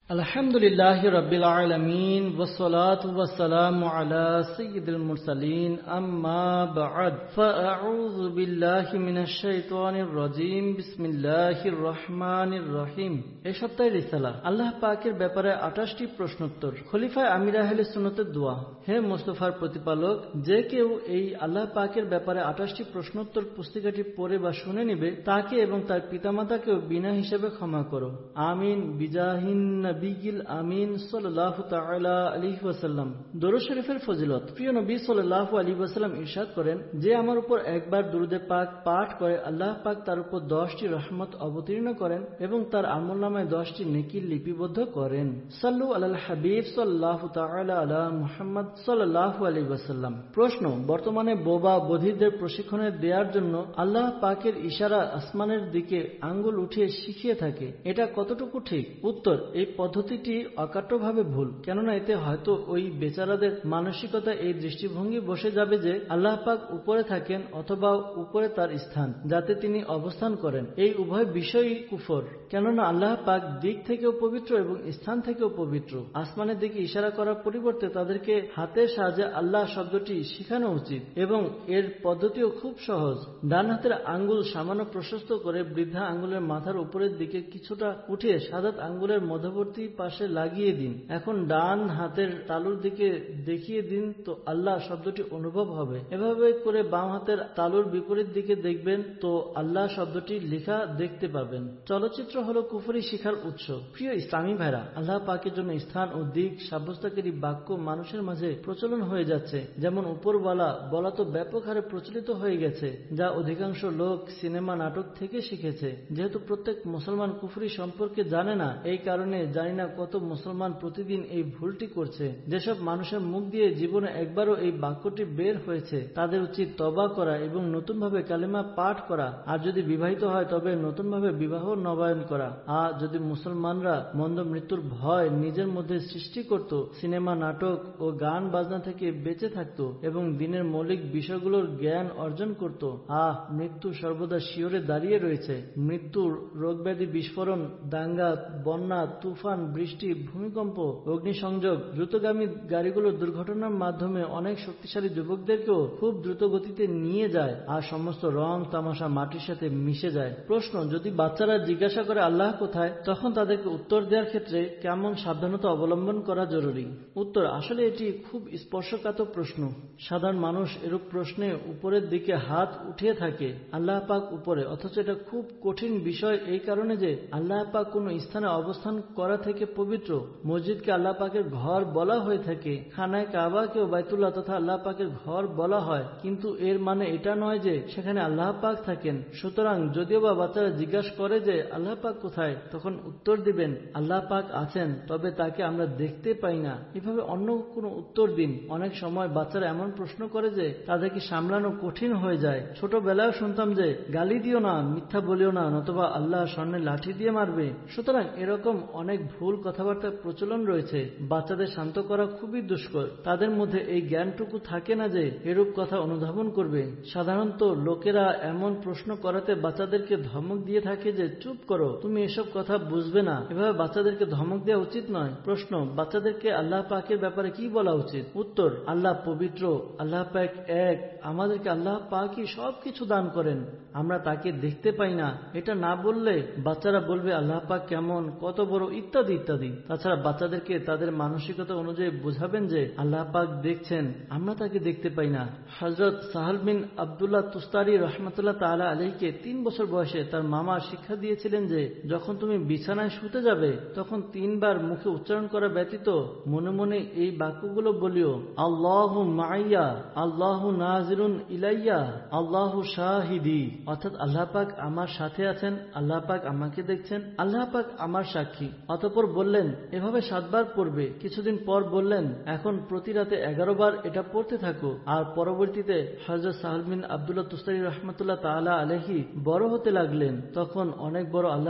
আলহামদুলিল্লাহি রাব্বিল আলামিন ওয়াসসালাতু ওয়াসসালামু আলা সাইয়্যিদিল মুরসালিন আম্মা বা'দ ফাআউযু বিল্লাহি মিনাশ শাইতানির রাজীম বিসমিল্লাহির রহমানির রহিম। এই সপ্তাহের রিসালা আল্লাহ পাকের ব্যাপারে 28টি প্রশ্নোত্তর। খলিফা আমির আহলে সুন্নতের দোয়া। হে মুস্তাফার প্রতিপালক, যে কেউ এই আল্লাহ পাকের ব্যাপারে 28টি প্রশ্নোত্তর পুস্তিকাটি পড়ে বা শুনে নেবে তাকে এবং তার পিতামাতাকেও বিনা হিসেবে ক্ষমা করো। আমিন বিজাহিন নবীল আমিন সাল্লাল্লাহু তাআলা আলাইহি ওয়াসাল্লাম। দরুদ শরীফের ফজিলত। প্রিয় নবী সাল্লাল্লাহু আলাইহি ওয়াসাল্লাম ইরশাদ করেন, যে আমার উপর একবার দুরুদে পাক পাঠ করে আল্লাহ পাক তার উপর 10টি রহমত অবতীর্ণ করেন এবং তার আমলনামায় 10টি নেকি লিপিবদ্ধ করেন। সাল্লু আলাল হাবিব সাল্লাল্লাহু তাআলা আলা মুহাম্মদ সাল্লাল্লাহু আলাইহি ওয়াসাল্লাম। প্রশ্ন, বর্তমানে বোবা বধিরদের প্রশিক্ষণে দেওয়ার জন্য আল্লাহ পাকের ইশারা আসমানের দিকে আঙ্গুল উঠিয়ে শিখিয়ে থাকে, এটা কতটুকু ঠিক? উত্তর, এই পদ্ধতিটি অকাট্যভাবে ভুল, কেননা এতে হয়তো ওই বেচারাদের মানসিকতা এই দৃষ্টিভঙ্গি বসে যাবে যে আল্লাহ পাক উপরে থাকেন অথবা উপরে তার স্থান যাতে তিনি অবস্থান করেন। এই উভয় বিষয়ই কুফর, কেননা আল্লাহ পাক দিক থেকেও পবিত্র এবং স্থান থেকেও পবিত্র। আসমানের দিকে ইশারা করার পরিবর্তে তাদেরকে হাতের সাহায্যে আল্লাহ শব্দটি শেখানো উচিত এবং এর পদ্ধতিও খুব সহজ। ডান হাতের আঙ্গুল সামান্য প্রশস্ত করে বৃদ্ধা আঙ্গুলের মাথার উপরের দিকে কিছুটা উঠিয়ে সাদাত আঙ্গুলের মধ্যবর্তী পাশে লাগিয়ে দিন। এখন ডান হাতের তালুর দিকে দেখিয়ে দিন, তো আল্লাহ শব্দটি অনুভব হবে। এভাবে করে বাম হাতের তালুর বিপরীত দিকে দেখবেন, তো আল্লাহ শব্দটি লেখা দেখতে পাবেন। চলচ্চিত্র হলো কুফরি শিখার উৎস। প্রিয় ইসলামী ভাইরা, আল্লাহ পাকের জন্য স্থান ও দিক সাব্যস্তকারী বাক্য মানুষের মাঝে প্রচলন হয়ে যাচ্ছে। যেমন উপরওয়ালা বলা তো ব্যাপক হারে প্রচলিত হয়ে গেছে, যা অধিকাংশ লোক সিনেমা নাটক থেকে শিখেছে। যেহেতু প্রত্যেক মুসলমান কুফরি সম্পর্কে জানে না, এই কারণে জানি না কত মুসলমান প্রতিদিন এই ভুলটি করছে। যেসব মানুষের মুখ দিয়ে জীবনে একবারও এই বাক্যটি বের হয়েছে তাদের উচিত তওবা করা এবং নতুনভাবে কালেমা পাঠ করা, আর যদি বিবাহিত হয় তবে নতুনভাবে বিবাহ নবায়ন করা। আর যদি মুসলমানরা মন্দ মৃত্যুর ভয় নিজের মধ্যে সৃষ্টি করত, সিনেমা নাটক ও গান বাজনা থেকে বেঁচে থাকত এবং দিনের মৌলিক বিষয়গুলোর জ্ঞান অর্জন করত, মৃত্যু সর্বদা শিওরে দাঁড়িয়ে রয়েছে। মৃত্যুর রোগব্যাধি, বিস্ফোরণ, দাঙ্গা, বন্যা, তুফান, বৃষ্টি, ভূমিকম্প, অগ্নিসংযোগ, দ্রুতগামী গাড়িগুলোর দুর্ঘটনার মাধ্যমে অনেক শক্তিশালী যুবকদেরকেও খুব দ্রুত গতিতে নিয়ে যায়, আর সমস্ত রং তামাশা মাটির সাথে মিশে যায়। প্রশ্ন, যদি বাচ্চারা জিজ্ঞাসা করে আল্লাহ কোথায়, তখন তাদেরকে উত্তর দেওয়ার ক্ষেত্রে কেমন সাবধানতা অবলম্বন করা জরুরি? উত্তর, আসলে এটি খুব স্পর্শকাতর প্রশ্ন। সাধারণ মানুষ এরূপ প্রশ্নে উপরের দিকে হাত উঠিয়ে থাকে, আল্লাহ পাক উপরে, অথচ এটা খুব কঠিন বিষয় এই কারণে যে আল্লাহ পাক কোন স্থানে অবস্থান করা থেকে পবিত্র। মসজিদকে আল্লাহ পাকের ঘর বলা হয়ে থাকে, খানায় কাবাকেও বাইতুল্লাহ তথা আল্লাহ পাকের ঘর বলা হয়, কিন্তু এর মানে এটা নয় যে সেখানে আল্লাহ পাক থাকেন। সুতরাং যদিও বা বাচ্চারা জিজ্ঞাসা করে যে আল্লাহ পাক কোথায়, তখন উত্তর দিবেন আল্লাহ পাক আছেন, তবে তাকে আমরা দেখতে পাই না। এভাবে অন্য কোনো উত্তর দিন। অনেক সময় বাচ্চারা এমন প্রশ্ন করে যে তাদেরকে সামলানো কঠিন হয়ে যায়। ছোটবেলায় শুনতাম যে গালি দিও না, মিথ্যা বলিও না, নতুবা আল্লাহ স্বর্ণের লাঠি দিয়ে মারবে। সুতরাং এরকম অনেক ভুল কথাবার্তার প্রচলন রয়েছে। বাচ্চাদের শান্ত করা খুবই দুষ্কর। তাদের মধ্যে এই জ্ঞানটুকু থাকে না যে এরূপ কথা অনুধাবন করবে। সাধারণত লোকেরা এমন প্রশ্ন করাতে বাচ্চাদেরকে ধমক দিয়ে থাকে যে চুপ করো, তুমি এসব কথা বুঝবে না। এভাবে বাচ্চাদেরকে ধমক দেওয়া উচিত নয়। প্রশ্ন, বাচ্চাদেরকে আল্লাহ পাকের ব্যাপারে কি বলা উচিত? উত্তর, আল্লাহ পবিত্র, আল্লাহ পাক এক, আমাদেরকে আল্লাহ পাকই সবকিছু দান করেন, আমরা তাকে দেখতে পাই না। এটা না বললে বাচ্চারা বলবে আল্লাহ পাক কেমন, কত বড়, ইত্যাদি ইত্যাদি। তাছাড়া বাচ্চাদেরকে তাদের মানসিকতা অনুযায়ী বোঝাবেন যে আল্লাহ পাক দেখছেন, আমরা তাকে দেখতে পাই না। হযরত সাহল বিন আব্দুল্লাহ তুস্তারি রহমতুল্লাহ তাআলা আলাইহিকে 3 বছর বয়সে তার মামা শিক্ষা দিয়েছিলেন যে যখন তুমি বিছানায় শুতে যাবে তখন 3 বার মুখে উচ্চারণ করা ব্যতীত মনে মনে এই বাক্যগুলো বলিও, আল্লাহু মাইয়া, আল্লাহু নাজিরুন ইলাইয়া, আল্লাহু শাহিদি। অর্থাৎ আল্লাহ পাক আমার সাথে আছেন, আল্লাহ পাক আমাকে দেখছেন, আল্লাহ পাক আমার সাক্ষী। অতঃপর বললেন এভাবে 7 বার পড়বে। কিছুদিন পর বললেন এখন প্রতি রাতে 11 বার এটা পড়তে থাকো। আর পরবর্তীতে হযরত সাহল বিন আব্দুল্লাহ তুস্তারি রহমতুল্লাহ তাআলা আলাইহি বড় হতে লাগলেন, তখন অনেক বড় আল্লাহর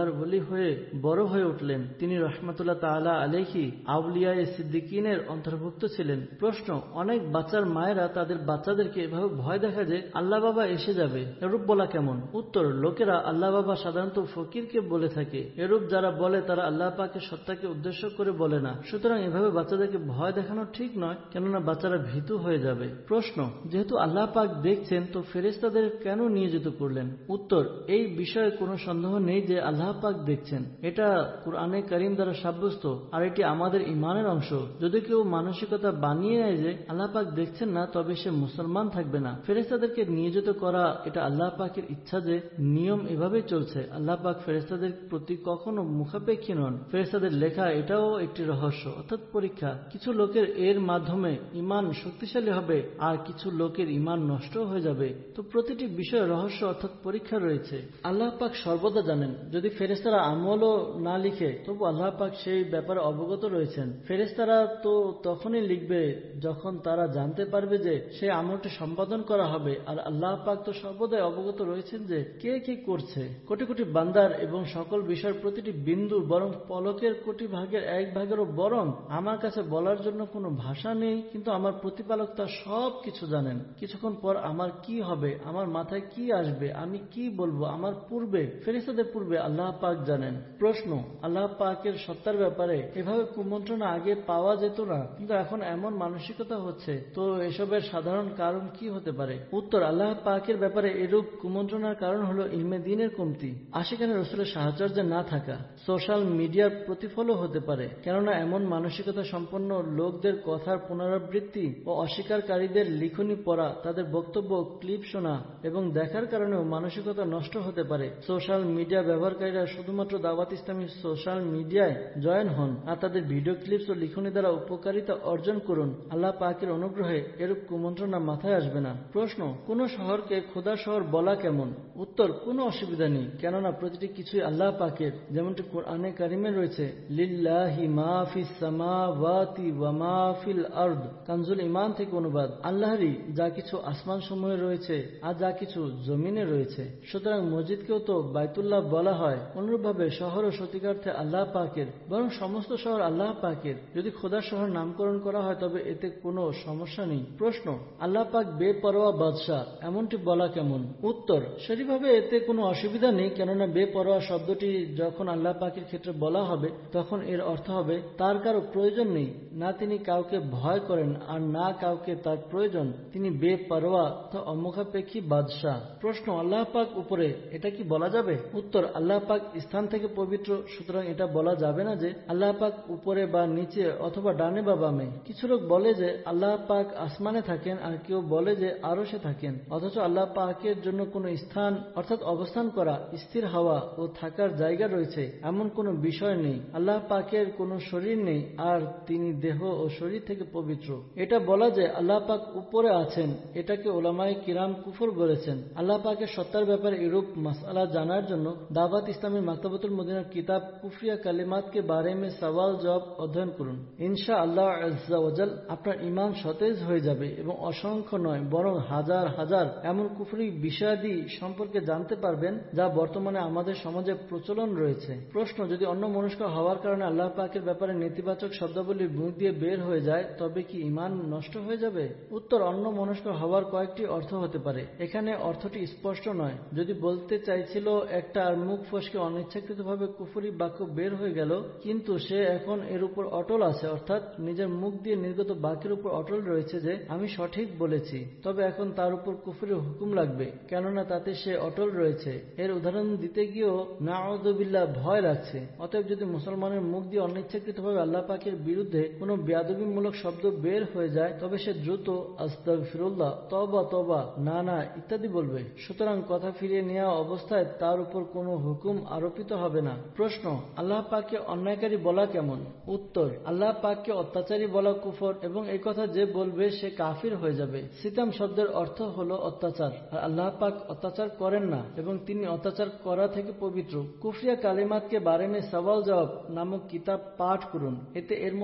আল্লাহর ওলি হয়ে বড় হয়ে উঠলেন। তিনি রহমাতুল্লাহ তাআলা আলাইহি আউলিয়ায়ে সিদ্দিকিনের অন্তর্ভুক্ত ছিলেন। প্রশ্ন, অনেক বাচ্চার মায়েরা তাদের বাচ্চাদেরকে এভাবে ভয় দেখায় যে আল্লাহ বাবা এসে যাবে, এরূপ বলা কেমন? উত্তর, লোকেরা আল্লাহ বাবা সাধারণত ফকিরকে বলে থাকে। এরূপ যারা বলে তারা আল্লাহ পাকের সত্তাকে উদ্দেশ্য করে বলে না। সুতরাং এভাবে বাচ্চাদেরকে ভয় দেখানো ঠিক নয়, কেননা বাচ্চারা ভীতু হয়ে যাবে। প্রশ্ন, যেহেতু আল্লাহ পাক দেখছেন তো ফেরেশতাদের কেন নিয়োজিত করলেন? উত্তর, এই বিষয়ে কোনো সন্দেহ নেই যে আল্লাহ পাক দেখছেন। এটা কুরআনে কারীম দ্বারা সাব্যস্ত, আর এটি আমাদের ঈমানের অংশ। যদি কেউ মানসিকতা বানিয়ে নেয় যে আল্লাহ পাক দেখছেন না, তবে সে মুসলমান থাকবে না। ফেরেশতাদেরকে নিয়োজিত করা এটা আল্লাহ পাকের ইচ্ছা, যে নিয়ম এভাবেই চলছে। আল্লাহ পাক ফেরেশতাদের প্রতি কখনো মুখাপেক্ষী নন। ফেরেশতাদের লেখা এটাও একটি রহস্য, অর্থাৎ পরীক্ষা। কিছু লোকের এর মাধ্যমে ঈমান শক্তিশালী হবে, আর কিছু লোকের ঈমান নষ্ট হয়ে যাবে। তো প্রতিটি বিষয়ে রহস্য অর্থাৎ পরীক্ষা রয়েছে। আল্লাহ পাক সর্বদা জানেন। যদি ফেরেশতারা আমলও না লিখে, তবু আল্লাহ পাক সেই ব্যাপারে অবগত রয়েছেন। ফেরেশতারা তো তখনই লিখবে যখন তারা জানতে পারবে যে সেই আমলটি সম্পাদন করা হবে, আর আল্লাহ পাক তো সর্বদাই অবগত রয়েছেন যে কে কি করছে। কোটি কোটি বান্দার এবং সকল বিষয়ের প্রতিটি বিন্দু, বরং পলকের কোটি ভাগের এক ভাগেরও বরং আমার কাছে বলার জন্য কোনো ভাষা নেই, কিন্তু আমার প্রতিপালক তা সব কিছু জানেন। কিছুক্ষণ পর আমার কি হবে, আমার মাথায় কি আসবে, আমি কি বলবো, আমার পূর্বে, ফেরেশতাদের পূর্বে আল্লাহ পাক জানেন। প্রশ্ন, আল্লাহ পাকের সত্তার ব্যাপারে এভাবে কুমন্ত্রণা আগে পাওয়া যেত না, কিন্তু এখন এমন মানসিকতা হচ্ছে, তো এসবের সাধারণ কারণ কি হতে পারে? উত্তর, আল্লাহ পাকের ব্যাপারে এরূপ কুমন্ত্রণার কারণ হলো ইলমে দ্বীনের কমতি, আশিকানে রাসূলের সাহচর্য না থাকা, সোশ্যাল মিডিয়ার প্রতিফলও হতে পারে। কেননা এমন মানসিকতা সম্পন্ন লোকদের কথার পুনরাবৃত্তি ও অস্বীকারীদের লিখনি পড়া, তাদের বক্তব্য ক্লিপ শোনা এবং দেখার কারণেও মানসিকতা নষ্ট হতে পারে। সোশ্যাল মিডিয়া ব্যবহারকারীরা শুধুমাত্র দাওয়াত ইসলামী সোশ্যাল মিডিয়ায় জয়েন হন, আর তাদের ভিডিও ক্লিপস ও লিখনি দ্বারা উপকারিতা অর্জন করুন। আল্লাহ পাকের অনুগ্রহে এরূপ কুমন্ত্রণা মাথায় আসবে না। প্রশ্ন, কোন শহরকে খোদা শহর বলা কেমন? উত্তর, কোনো অসুবিধা নেই, কেননা প্রতিটি কিছুই আল্লাহ পাকের। যেমনটি কুরআনে কারিমে রয়েছে, লিল্লাহি মা ফিস সামাওয়াতি ওয়া মা ফিল আরদ। কানজুল ঈমান থেকে অনুবাদ, আল্লাহরই যা কিছু আসমান সমূহে রয়েছে আর যা কিছু জমিনে রয়েছে। সুতরাং মসজিদকেও তো বাইতুল্লাহ বলা হয়। অনুরূপভাবে শহর ও সত্যিকার্থে আল্লাহ পাকের, বরং সমস্ত শহর আল্লাহ পাকের। যদি খোদার শহর নামকরণ করা হয় তবে এতে কোনো সমস্যা নেই। প্রশ্ন, আল্লাহ পাক বেপরোয়া বাদশাহ, এমনটি বলা কেমন? উত্তর, সেভাবে এতে কোনো অসুবিধা নেই, কেননা বেপরোয়া শব্দটি যখন আল্লাহ পাকের ক্ষেত্রে বলা হবে তখন এর অর্থ হবে তার কারো প্রয়োজন নেই, না তিনি কাউকে ভয় করেন আর না কাউকে তার প্রয়োজন। তিনি বেপরোয়া তা অমুখাপেক্ষী বাদশাহ। প্রশ্ন, আল্লাহ পাক উপরে, এটা কি বলা যাবে? উত্তর, আল্লাহ পাক স্থান থেকে পবিত্র, সুতরাং এটা বলা যাবে না যে আল্লাহ পাক উপরে বা নিচে অথবা ডানে বা বামে। কিছু লোক বলে যে আল্লাহ পাক আসমানে থাকেন, আর কেউ বলে যে আরশে থাকেন, অথচ আল্লাহ পাকের জন্য কোনো স্থান অর্থাৎ অবস্থান করা, স্থির হওয়া ও থাকার জায়গা রয়েছে এমন কোনো বিষয় নেই। আল্লাহ পাকের কোনো শরীর নেই, আর তিনি দেহ ও শরীর থেকে পবিত্র। এটা বলা যে আল্লাহ পাক উপরে আছেন, এটাকে উলামায়ে কিরাম কুফর বলেছেন। আল্লাহ পাকের সত্তার ব্যাপারে এরূপ মাসআলা জানার জন্য দাওয়াত ইসলামীর মাকতাবাতুল মদিনার কিতাব কুফরিয়া কালিমাত কে বারে মে সওয়াল জবাব অধ্যয়ন করুন। ইনশাআল্লাহ আজ্জা ওয়াজাল আপনার ঈমান সতেজ হয়ে যাবে এবং অসংখ্য নয় বরং হাজার হাজার এমন কুফরি বিষয়াদি সম্পর্কে জানতে পারবেন যা বর্তমানে আমাদের সমাজে প্রচলন রয়েছে। প্রশ্ন, যদি অন্য মনস্ক হওয়ার কারণে আল্লাহ পাকের ব্যাপারে নেতিবাচক শব্দাবলী মুখ দিয়ে বের হয়ে যায় তবে কি ঈমান নষ্ট হয়ে যাবে? উত্তর, অন্য মনস্ক হওয়ার কয়েকটি অর্থ হতে পারে। এখানে অর্থটি স্পষ্ট নয়। যদি বলতে চাইছিল একটা আর মুখ ফসকে অনিচ্ছাকৃতভাবে কুফরি বাক্য বের হয়ে গেল, কিন্তু সে এখন এর উপর অটল আছে, অর্থাৎ নিজের মুখ দিয়ে নির্গত বাক্যের উপর অটল রয়েছে যে আমি সঠিক বলেছি, তবে এখন তার উপর কুফরির হুকুম লাগবে, কেননা তাতে সে অটল রয়েছে। এর উদাহরণ দিতে গিয়েও নাউযুবিল্লাহ ভয় লাগছে। অতএব যদি মুসলমানের মুখ দিয়ে অনিচ্ছাকৃতভাবে আল্লাহ পাকের বিরুদ্ধে কোনো বেয়াদবিমূলক শব্দ বের হয়ে যায় তবে সে দ্রুত আস্তাগফিরুল্লাহ, তওবা তওবা, না না ইত্যাদি বলবে। সুতরাং কথা ফিরিয়ে নেওয়া অবস্থায় তার উপর কোনো হুকুম আরোপিত হবে না। প্রশ্ন, আল্লাহ পাককে অন্যায়কারী বলা কেমন? উত্তর, আল্লাহ পাককে অত্যাচারী বলা কুফর, এবং এই কথা যে বলবে সে কাফির হয়ে যাবে। সিতাম শব্দের অর্থ হলো অত্যাচার, আর আল্লাহ পাক অত্যাচার করেন না এবং তিনি অত্যাচার করা থেকে পবিত্র। কুফরিয়া কালিমাতকে বারে মে সওয়াল জবাব নামক কিতাব পাঠ করুন, এতে এর মতো অনেক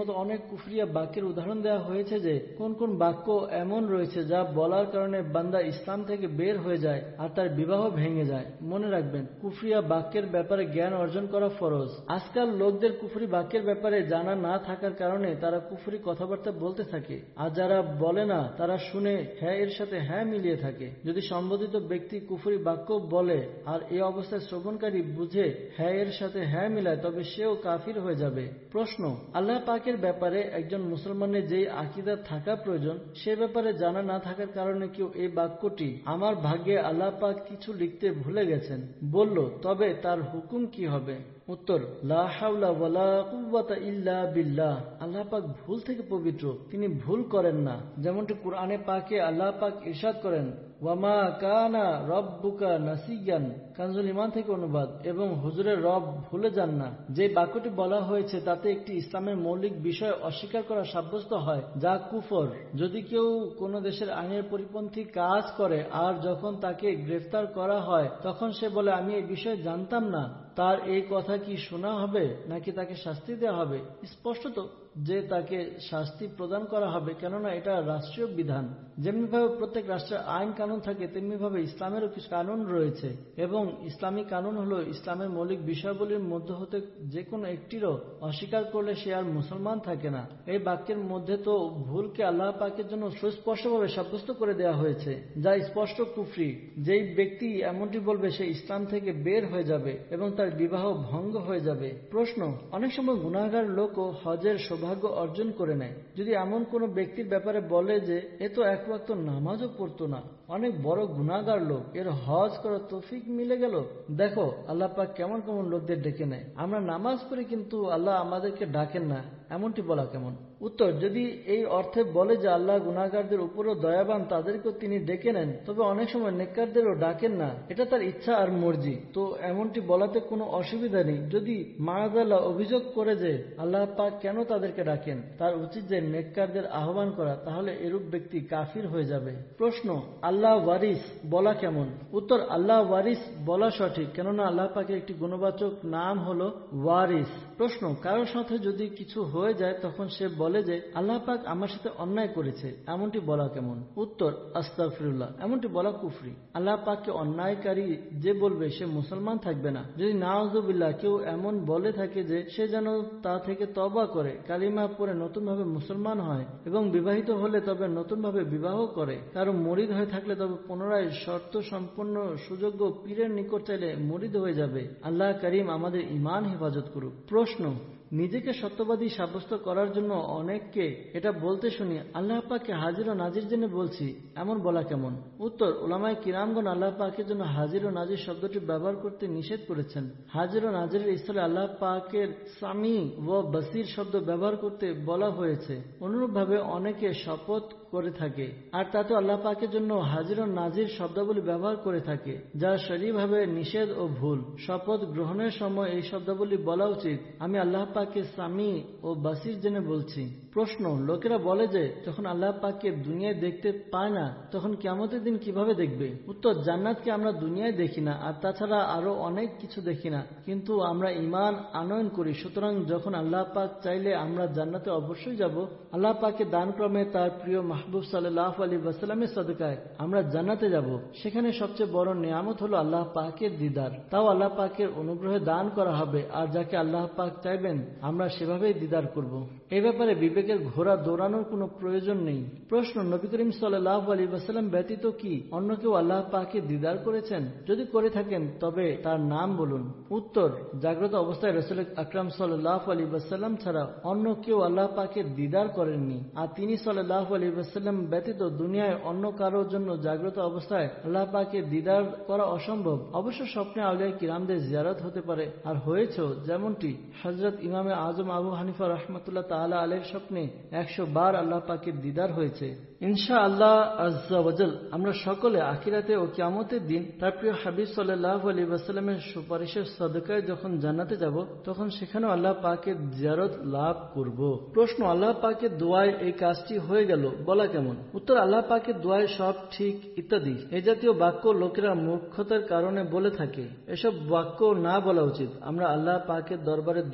কুফরিয়া বাক্যের উদাহরণ দেওয়া হয়েছে যে কোন কোন বাক্য এমন রয়েছে যা বলার কারণে বান্দা ইসলাম থেকে বের হয়ে যায় আর তার বিবাহ ভেঙে যায়। মনে রাখবেন, কুফরিয়া বাক্যের ব্যাপারে জ্ঞান অর্জন করা ফরজ। আজকাল লোকদের কুফরি বাক্যের ব্যাপারে জানা না থাকার কারণে তারা কুফরি কথাবার্তা বলতে থাকে, আর যারা বলে না তারা শুনে হ্যাঁ এর সাথে হ্যাঁ মিলিয়ে থাকে। যদি সম্বোধিত ব্যক্তি কুফরি বাক্য বলে আর এই অবস্থায় শ্রবণকারী বুঝে হ্যাঁ এর সাথে হ্যাঁ মিলায়, তবে সেও কাফির হয়ে যাবে। প্রশ্ন: আল্লাহ পাকের ব্যাপারে একজন মুসলমানের যেই আকীদা থাকা প্রয়োজন সে ব্যাপারে জানা না থাকার কারণে কেউ এই বাক্যটি আমার ভাগ্যে আল্লাহ পাক কিছু লিখতে ভুলে গেছেন বলল, তবে তার হুকুম কি হবে? উত্তর: লা হাওলা ওয়ালা কুওয়াতা ইল্লা বিল্লাহ। আল্লাহ পাক ভুল থেকে পবিত্র, তিনি ভুল করেন না। যেমনটি কুরআনে পাকে আল্লাহ পাক ইরশাদ করেন, ওয়ামা কানা রব্বুকা নাসিয়ান, কানজুল ঈমান থেকে অনুবাদ, এবং হুজুরের রব ভুলে যান না। যে বাক্যটি বলা হয়েছে তাতে একটি ইসলামের মৌলিক বিষয় অস্বীকার করা সাব্যস্ত হয়, যা কুফর। যদি কেউ কোনো দেশের আইনের পরিপন্থী কাজ করে আর যখন তাকে গ্রেফতার করা হয় তখন সে বলে আমি এই বিষয়ে জানতাম না, তার এই কথা কি শোনা হবে নাকি তাকে শাস্তি দেওয়া হবে? স্পষ্টত যে তাকে শাস্তি প্রদান করা হবে, কেননা এটা রাষ্ট্রীয় বিধান। যেমনিভাবে প্রত্যেক রাষ্ট্রের আইন কানুন থাকে তেমনিভাবে ইসলামেরও কিছু কানুন রয়েছে, এবং ইসলামী কানুন হলো ইসলামের মৌলিক বিষয়গুলির মধ্যে হতে যে কোনো একটিরও অস্বীকার করলে সে আর মুসলমান থাকে না। এই বাক্যের মধ্যে তো ভুলকে আল্লাহ পাকের জন্য সুস্পষ্টভাবে সাব্যস্ত করে দেওয়া হয়েছে, যা স্পষ্ট কুফরি। যেই ব্যক্তি এমনটি বলবে সে ইসলাম থেকে বের হয়ে যাবে এবং তার বিবাহ ভঙ্গ হয়ে যাবে। প্রশ্ন: অনেক সময় গুনাহগার লোকও হজের সৌভাগ্য অর্জন করে নেয়। যদি এমন কোন ব্যক্তির ব্যাপারে বলে যে এ তো এক ওয়াক্ত নামাজও পড়তো না, অনেক বড় গুনাহগার লোক, এর হজ করার তৌফিক মিলে গেল। দেখো আল্লাহ পাক কেমন কেমন লোকদের ডেকে নেয়। আমরা নামাজ পড়ি কিন্তু আল্লাহ আমাদেরকে ডাকেন না, এমনটি বলা কেমন? উত্তর: যদি এই অর্থে বলে যে আল্লাহ গুনাহগারদের উপরও দয়াবান, তাদেরকেও তিনি ডেকে নেন, তবে অনেক সময় নেককারদেরও ডাকেন না, এটা তার ইচ্ছা আর মর্জি, তো এমনটি বলাতে কোনো অসুবিধা নেই। যদি মাআযাল্লাহ অভিযোগ করে যে আল্লাহ পাক কেন তাদেরকে ডাকেন, তার উচিত যে নেককারদের আহ্বান করা, তাহলে এরূপ ব্যক্তি কাফির হয়ে যাবে। প্রশ্ন: আল্লাহ ওয়ারিস বলা কেমন? উত্তর: আল্লাহ ওয়ারিস বলা সঠিক, কেননা আল্লাহ পাকের একটি গুণবাচক নাম হলো ওয়ারিস। প্রশ্ন: কারোর সাথে যদি কিছু হয়ে যায় তখন সে বলে যে আল্লাহ পাক আমার সাথে অন্যায় করেছে, এমনটি বলা কেমন? উত্তর: আস্তাগফিরুল্লাহ, এমনটি বলা কুফরি। আল্লাহ পাককে অন্যায়কারী যে বলবে সে মুসলমান থাকবে না। যদি নাউযুবিল্লাহ কেউ এমন বলে থাকে যে সে যেন তা থেকে তওবা করে, কালিমা পড়ে নতুনভাবে মুসলমান হয় এবং বিবাহিত হলে তবে নতুনভাবে বিবাহ করে, কারো মুরিদ হয়ে থাকলে তবে পুনরায় শর্ত সম্পন্ন সুযোগ্য পীরের নিকট চাইলে মুরিদ হয়ে যাবে। আল্লাহ করিম আমাদের ঈমান হেফাজত করুক। প্রশ্ন: নিজেকে সত্যবাদী সাব্যস্ত করার জন্য অনেককে এটা বলতে শুনি আল্লাহ পাককে হাজির ও নাজির জেনে বলছি, এমন বলা কেমন? উত্তর: উলামায়ে কিরামগণ আল্লাহ পাকের জন্য হাজির ও নাজির শব্দটি ব্যবহার করতে নিষেধ করেছেন। হাজির ও নাজিরের স্থলে আল্লাহ পাকের সামি ও বসির শব্দ ব্যবহার করতে বলা হয়েছে। অনুরূপভাবে অনেকে শপথ করে থাকে আর তাতে আল্লাহ পাকের জন্য হাজির ও নাজির শব্দাবলী ব্যবহার করে থাকে, যা শরীয়ভাবে নিষেধ ও ভুল। শপথ গ্রহণের সময় এই শব্দাবলী বলা উচিত, আমি আল্লাহ পাককে সামি ও বাসির জেনে বলছি। প্রশ্ন: লোকেরা বলে যে যখন আল্লাহ পাককে দুনিয়ায় দেখতে পায় না তখন কিয়ামতের দিন কিভাবে দেখবে? উত্তর: জান্নাতকে আমরা দুনিয়ায় দেখি না, আর তাছাড়া আরো অনেক কিছু দেখি না, কিন্তু আমরা ঈমান আনয়ন করি। সুতরাং যখন আল্লাহ পাক চাইলে আমরা জান্নাতে অবশ্যই যাব। আল্লাহ পাকের দানক্রমে তার প্রিয় মাহবুব সাল্লাল্লাহু আলাইহি ওয়াসাল্লামের সদকায় আমরা জান্নাতে যাব। সেখানে সবচেয়ে বড় নিয়ামত হলো আল্লাহ পাকের দিদার, তাও আল্লাহ পাকের অনুগ্রহে দান করা হবে, আর যাকে আল্লাহ পাক চাইবেন আমরা সেভাবেই দিদার করব। এই ব্যাপারে বিবেকের ঘোড়া দৌড়ানোর কোনো প্রয়োজন নেই। প্রশ্ন: নবী করিম সাল্লাল্লাহু আলাইহি ওয়াসাল্লাম ব্যতীত কি অন্য কেউ আল্লাহ পাককে দিদার করেছেন? যদি করে থাকেন তবে তার নাম বলুন। উত্তর: জাগ্রত অবস্থায় রাসূল আকরাম সাল্লাল্লাহু আলাইহি ওয়াসাল্লাম ছাড়া অন্য কেউ আল্লাহ পাকের দিদার করেননি, আর তিনি সাল্লাল্লাহু আলাইহি ওয়াসাল্লাম ব্যতীত দুনিয়ায় অন্য কারোর জন্য জাগ্রত অবস্থায় আল্লাহ পাকের দিদার করা অসম্ভব। অবশ্য স্বপ্নে আউলিয়া কিরামদের জিয়ারত হতে পারে, আর হয়েছেও, যেমনটি হযরত ইমামে আজম আবু হানিফা রাহমাতুল্লাহ তাআলা আলাইহির স্বপ্নে 100 বার আল্লাহ পাকের দিদার হয়েছে। ইনশাআল্লাহ আযজা ওয়াজাল আমরা সকলে আখিরাতে ও কিয়ামতের দিন তার প্রিয় হাবিব সাল্লাল্লাহু আলাইহি ওয়াসাল্লামের সুপারিশের সদকায় যখন জান্নাতে যাব তখন সেখানেও আল্লাহ পাকের জিয়ারত লাভ করব। প্রশ্ন: আল্লাহ পাকের দোয়ায় এই কাজটি হয়ে গেল বলা কেমন? উত্তর: আল্লাহ পাকের দোয়ায় সব ঠিক ইত্যাদি এই জাতীয় বাক্য লোকেরা মূর্খতার কারণে বলে থাকে। এসব বাক্য না বলা উচিত। আমরা আল্লাহ পাকের দরবারে দোয়া করছি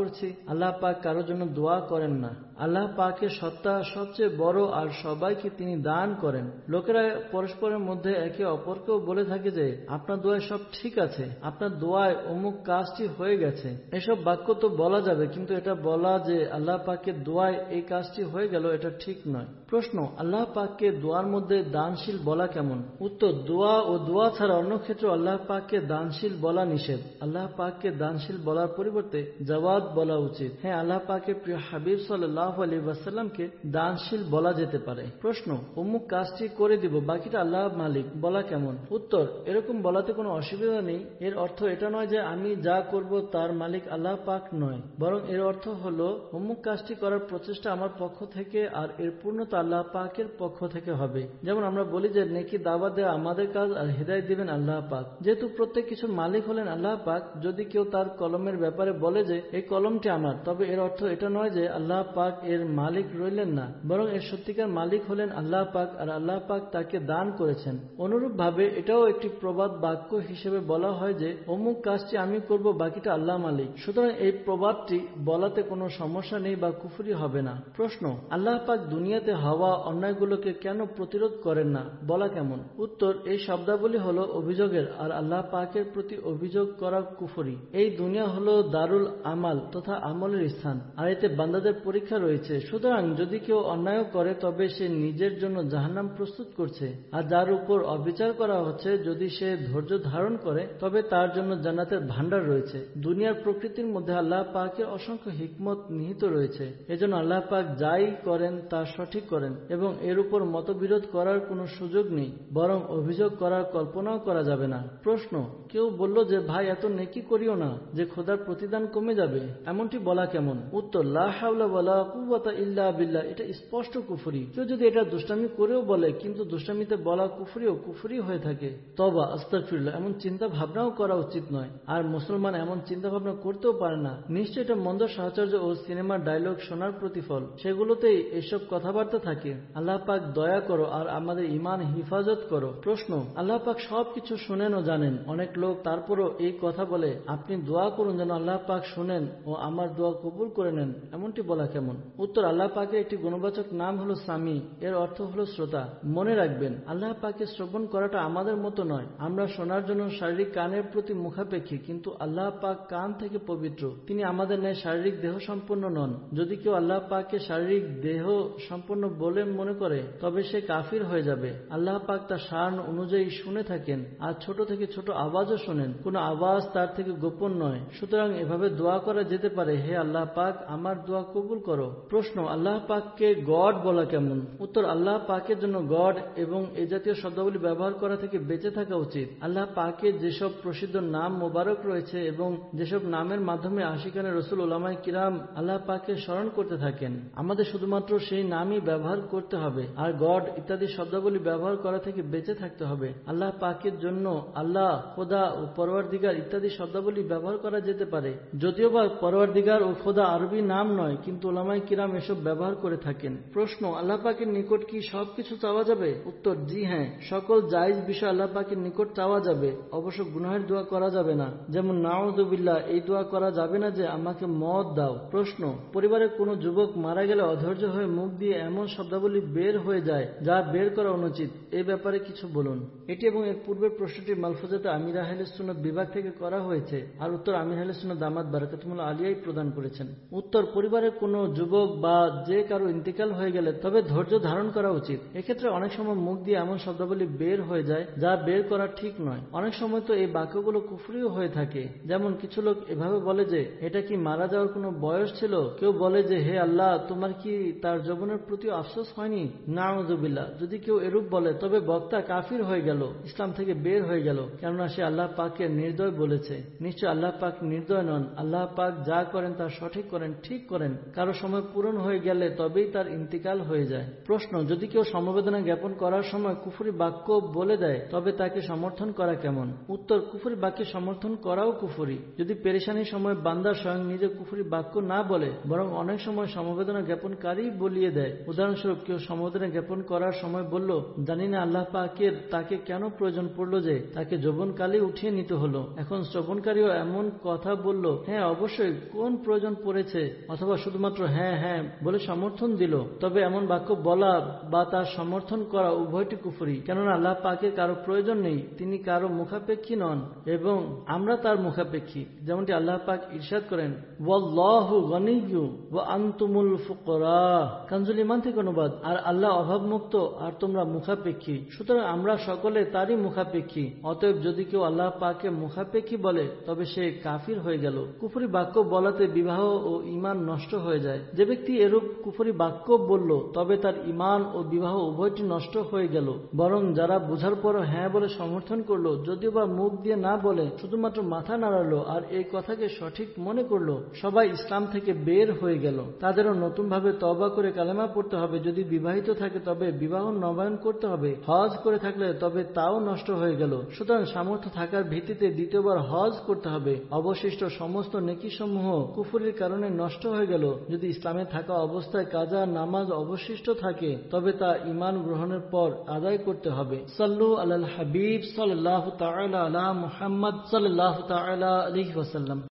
করছি, আল্লাহ পাক কারোর জন্য দোয়া করেন না। আল্লাহ পাকের সত্তা সবচেয়ে বড় আর সবাইকে তিনি দান করেন। লোকেরা পরস্পরের মধ্যে একে অপরকেও বলে থাকে যে আপনার দোয়ায় সব ঠিক আছে, আপনার দোয়ায় অমুক কাজটি হয়ে গেছে। এসব বাক্য তো বলা যাবে, কিন্তু এটা বলা যে আল্লাহ পাকের দোয়ায় এই কাজটি হয়ে গেল, এটা ঠিক নয়। প্রশ্ন, আল্লাহ পাককে দোয়ার মধ্যে দানশীল বলা কেমন? উত্তর, দোয়া ও দোয়া ছাড়া অন্য ক্ষেত্রে আল্লাহ পাককে দানশীল বলা নিষেধ। আল্লাহ পাককে দানশীল বলার পরিবর্তে জাওয়াদ বলা উচিত। হ্যাঁ, আল্লাহ পাকের প্রিয় হাবিব সাল্লাল্লাহু আলাইহি ওয়াসাল্লামকে দানশীল বলা যেতে পারে। প্রশ্ন, অমুক কাজটি করে দিব, বাকিটা আল্লাহ মালিক বলা কেমন? উত্তর, এরকম বলাতে কোনো অসুবিধা নেই। এর অর্থ এটা নয় যে আমি যা করব তার মালিক আল্লাহ পাক নয়, বরং এর অর্থ হলো অমুক কাজটি করার প্রচেষ্টা আমার পক্ষ থেকে, আর এর পূর্ণতা আল্লাহ পাকের পক্ষ থেকে হবে। যেমন আমরা বলি যে নেকি দাওয়াত দেওয়া আমাদের কাজ আর হেদায়েত দিবেন আল্লাহ পাক। যেহেতু প্রত্যেক কিছুর মালিক হলেন আল্লাহ পাক, যদি কেউ তার কলমের ব্যাপারে বলে যে এই কলমটি আমার, তবে এর অর্থ এটা নয় যে আল্লাহ পাক এর মালিক রইলেন না, বরং এর সত্যিকার মালিক হলেন আল্লাহ পাক, আর আল্লাহ পাক তাকে দান করেছেন। অনুরূপভাবে এটাও একটি প্রবাদ বাক্য হিসেবে বলা হয় যে অমুক কাজটি আমি করব, বাকিটা আল্লাহ মালিক। সুতরাং এই প্রবাদটি বলাতে কোনো সমস্যা নেই বা কুফরি হবে না। প্রশ্ন, আল্লাহ পাক দুনিয়াতে হওয়া অন্যায়গুলোকে কেন প্রতিরোধ করেন না বলা কেমন? উত্তর, এই শব্দাবলী হলো অভিযোগের, আর আল্লাহ পাকের প্রতি অভিযোগ করা কুফরি। এই দুনিয়া হলো দারুল আমাল তথা আমলের স্থান, আর এতে বান্দাদের পরীক্ষা রয়েছে। সুতরাং যদি কেউ অন্যায় করে তবে সে নিজের জন্য জাহান্নাম প্রস্তুত করছে, আর যার উপর অবিচার করা হচ্ছে যদি সে ধৈর্য ধারণ করে তবে তার জন্য জান্নাতের ভান্ডার রয়েছে। দুনিয়ার প্রকৃতির মধ্যে আল্লাহ পাকের অসংখ্য হিকমত নিহিত রয়েছে। এজন্য আল্লাহ পাক যাই করেন তা সঠিক করেন এবং এর উপর মতবিরোধ করার কোনো সুযোগ নেই, বরং অভিযোগ করার কল্পনাও করা যাবে না। প্রশ্ন, কেউ বলল যে ভাই এত নেকি করিও না যে খোদার প্রতিদান কমে যাবে, এমনটি বলা কেমন? উত্তর, লা হাওলা ওয়ালা কুওয়াতা ইল্লা বিল্লাহ, এটা স্পষ্ট কুফরি। কেউ যদি এটা দুষ্টামি করেও বলে কিন্তু দুষ্টামিতে বলা কুফরি হয়ে থাকে, তওবা আস্তাগফিরুল্লাহ, এমন চিন্তা ভাবনাও করা উচিত নয়। আর মুসলমান এমন চিন্তা ভাবনা করতেও পারে না। নিশ্চয় এটা মন্দ সাহচর্য ও সিনেমার ডায়লগ শোনার প্রতিফল, সেগুলোতেই এসব কথাবার্তা থাকে। আল্লাহ পাক দয়া করো আর আমাদের ঈমান হিফাজত করো। প্রশ্ন, আল্লাহ পাক সবকিছু শুনেন ও জানেন, অনেক লোক তারপরও এই কথা বলে আপনি দোয়া করুন যেন আল্লাহ পাক শুনেন ও আমার দোয়া কবুল করে নেন, এমনটি বলা কেমন? উত্তর, আল্লাহ পাকের একটি গুণবাচক নাম হলো সামি, এর অর্থ হলো শ্রোতা। মনে রাখবেন, আল্লাহ পাকে শ্রবণ করাটা আমাদের মতো নয়। আমরা শোনার জন্য শারীরিক কানের প্রতি মুখাপেক্ষী, কিন্তু আল্লাহ পাক কান থেকে পবিত্র। তিনি আমাদের ন্যায় শারীরিক দেহ সম্পন্ন নন। যদি কেউ আল্লাহ পাককে শারীরিক দেহ সম্পন্ন বলে মনে করে তবে সে কাফির হয়ে যাবে। আল্লাহ পাক তার শান অনুযায়ী শুনে থাকেন, আর ছোট থেকে ছোট আওয়াজও শোনেন, কোনো আওয়াজ তার থেকে গোপন নয়। সুতরাং এভাবে দোয়া করা যেতে পারে, হে আল্লাহ পাক আমার দোয়া কবুল করো। প্রশ্ন, আল্লাহ পাককে গড বলা কেমন? উত্তর, আল্লাহ পাকের জন্য গড এবং এ জাতীয় শব্দাবলী ব্যবহার করা থেকে বেঁচে থাকা উচিত। আল্লাহ পাকের যেসব প্রসিদ্ধ নাম মোবারক রয়েছে এবং যেসব নামের মাধ্যমে আশিকানে রসুল ওলামায়ে কিরাম আল্লাহ পাককে স্মরণ করতে থাকেন, আমাদের শুধুমাত্র সেই নামই ব্যবহার করতে হবে, আর গড ইত্যাদি শব্দাবলী ব্যবহার করা থেকে বেঁচে থাকতে হবে। আল্লাহ পাকের জন্য আল্লাহ, খোদা ও পরওয়ারদিগার ইত্যাদি শব্দাবলী ব্যবহার করা যেতে পারে, যদিও বা পরওয়ারদিগার ও খোদা আরবি নাম নয়, কিন্তু ওলামায়ে কিরাম এসব ব্যবহার করে থাকেন। প্রশ্ন, আল্লাহ পাকের নিকট কি সবকিছু চাওয়া যাবে? উত্তর, জি হ্যাঁ, সকল জায়েজ বিষয় আল্লাহ পাকের নিকট চাওয়া যাবে, অবশ্য গুনাহের দোয়া করা যাবে না। যেমন নাউযুবিল্লাহ, এই দোয়া করা যাবে না যে আমাকে মওত দাও। প্রশ্ন, পরিবারের কোনো যুবক মারা গেলে অধৈর্য হয়ে মুখ দিয়ে এমন শব্দাবলী বের হয়ে যায় যা বের করা অনুচিত, এই ব্যাপারে কিছু বলুন। এটি এবং এর পূর্বের প্রশ্নটি মালফুজাতে আমির আহলে সুন্নাত বিভাগ থেকে করা হয়েছে, আর উত্তর আমির আহলে সুন্নাত দামাত বারাকাতুহুল্লাহ আলিয়াই প্রদান করেছেন। উত্তর, পরিবারের কোনো যুবক বা যে কারো ইন্তিকাল হয়ে গেলে তবে ধৈর্য ধারণ করা উচিত। এক্ষেত্রে অনেক সময় মুখ দিয়ে এমন শব্দাবলী বের হয়ে যায় যা বের করা ঠিক নয়। অনেক সময় তো এই বাক্যগুলো কুফরিও হয়ে থাকে। যেমন কিছু লোক এভাবে বলে যে এটা কি মারা যাওয়ার কোনো বয়স ছিল? কেউ বলে যে হে আল্লাহ, তোমার কি তার যৌবনের প্রতি আফসোস হয়নি? নাউযুবিল্লাহ, যদি কেউ এরূপ বলে তবে বক্তা কাফির হয়ে গেল, ইসলাম থেকে বের হয়ে গেল, কেননা সে আল্লাহ পাকের নির্দয় বলেছে। নিশ্চয় আল্লাহ পাক নির্দয় নন। আল্লাহ পাক যা করেন তা সঠিক করেন, ঠিক করেন। কারো সময় পূরণ হয়ে গেলে তবেই তার ইন্তিকাল হয়ে যায়। প্রশ্ন, যদি কেউ সমবেদনা জ্ঞাপন করার সময় কুফরি বাক্য বলে দেয় তবে তাকে সমর্থন করা কেমন? উত্তর, কুফরি বাক্যে সমর্থন করাও কুফরি। যদি পেরেশানির সময় বান্দা স্বয়ং নিজে কুফরি বাক্য না বলে, বরং অনেক সময় সমবেদনা জ্ঞাপনকারী বলিয়ে দেয়। উদাহরণস্বরূপ, কেউ সমবেদনা জ্ঞাপন করার সময় বলল, জানি না আল্লাহ পাকের তাকে কেন প্রয়োজন পড়লো যে তাকে যৌবনকালে উঠিয়ে নিতে হলো। এখন শ্রবণকারীও এমন কথা বলল, হ্যাঁ অবশ্যই কোন প্রয়োজন পড়েছে, অথবা শুধুমাত্র হ্যাঁ হ্যাঁ বলে সমর্থন দিল, তবে এমন বাক্য বলা বা তার সমর্থন করা উভয়টি কুফরি। কেননা আল্লাহ পাকের কারো প্রয়োজন নেই, তিনি কারো মুখাপেক্ষী নন এবং আমরা তার মুখাপেক্ষী। যেমনটি আল্লাহ পাক ইরশাদ করেন, ওয়াল্লাহু গনিয়্যু ওয়া আনতুমুল ফুকরা। কানজুল ঈমান থেকে অনুবাদ, আর আল্লাহ অভাবমুক্ত আর তোমরা মুখাপেক্ষী, সুতরাং আমরা সকলে তারই মুখাপেক্ষী। অতএব যদি কেউ আল্লাহ পাকে মুখাপেক্ষী বলে তবে সে কাফির হয়ে গেল। কুফরি বাক্য বলাতে বিবাহ ও ঈমান নষ্ট হয়ে যায়। যে ব্যক্তি এরূপ কুফরি বাক্য বলল তবে তার ঈমান ও বিবাহ উভয়টি নষ্ট হয়ে গেল। বরং যারা বুঝার পরও হ্যাঁ বলে সমর্থন করলো, যদিও বা মুখ দিয়ে না বলে শুধুমাত্র মাথা নাড়ালো আর এই কথাকে সঠিক মনে করলো, সবাই ইসলাম থেকে বের হয়ে গেল। তাদেরও নতুনভাবে তওবা করে কালেমা পড়তে হবে। যদি বিবাহিত থাকে তবে বিবাহ নবায়ন করতে হবে। হজ করে থাকলে তবে তাও নষ্ট হয়ে গেল। সুতরাং সামর্থ্য থাকার ভিত্তিতে দ্বিতীয়বার হজ করতে হবে। অবশিষ্ট সমস্ত নেকিসমূহ কুফরির কারণে নষ্ট হয়ে গেল। যদি ইসলামে থাকা অবস্থায় কাজা নামাজ অবশিষ্ট থাকে তবে তা ঈমান গ্রহণের পর আদায় করতে হবে। সাল্লু আলাল হাবিব সাল্লাল্লাহু তাআলা আলা মুহাম্মদ সাল্লাল্লাহু তাআলা আলাইহি ওয়াসাল্লাম।